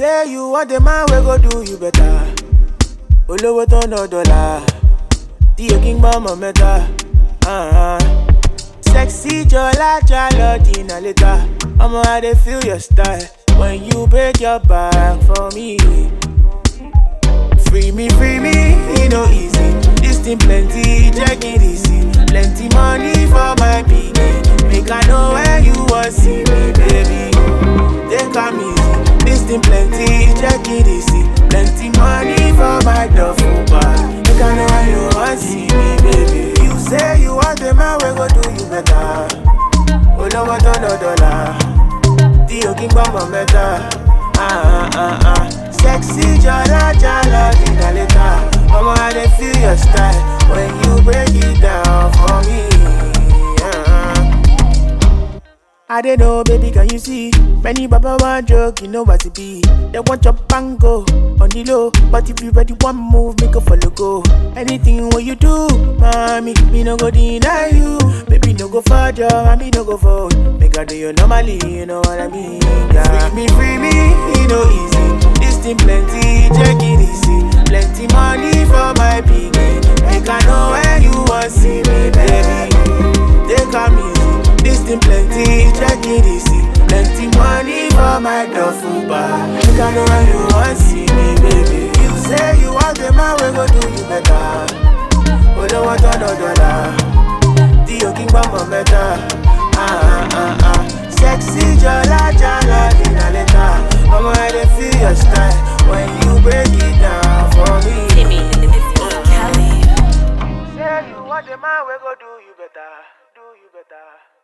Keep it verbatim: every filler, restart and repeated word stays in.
say you want the man we go do you better. Olowo to no dollar. The king mama meta. Uh-huh. Sexy jola jalo dinner later. I'ma how they feel your style when you break your back for me. Free me, free me, you know easy. This thing plenty, check it easy. Plenty money for my piggy. Make I know where you want see me, baby. They come easy. This thing plenty, check it easy. Plenty money for my duffel bag. Make I know where you want see me, baby. You say you want the man, we go do you better. Olowo to no dollar. The king mama meta. Ah ah ah ah. Sexy jala jala dinner later. Mama how they feel your style when you break it down for me. Yeah. I don't know, baby, can you see? Many baba want joke, you know what it be. They want your bango on the low, but if you ready one move, make a follow go. Anything what you do, mommy, me no go deny you. Baby no go for job, and me no go for. Make I do you normally, you know what I mean? Yeah. Free me, free me, you know easy. This thing plenty, check it easy. Plenty money for my piggy. Make I know where you want see me, baby. They come easy. This thing plenty, check it easy. Plenty money for my duffel bag. Make I know where you want see me, baby. You say you want the man, we go do you better. Olowo to no dollar. The king mama meta. Ah ah ah ah. Sexy jala jala dinner later. Mama how they feel your style when you break it down for me. Timmy, it's E. Kelly. Say you want the man, we go do you better. Do you better.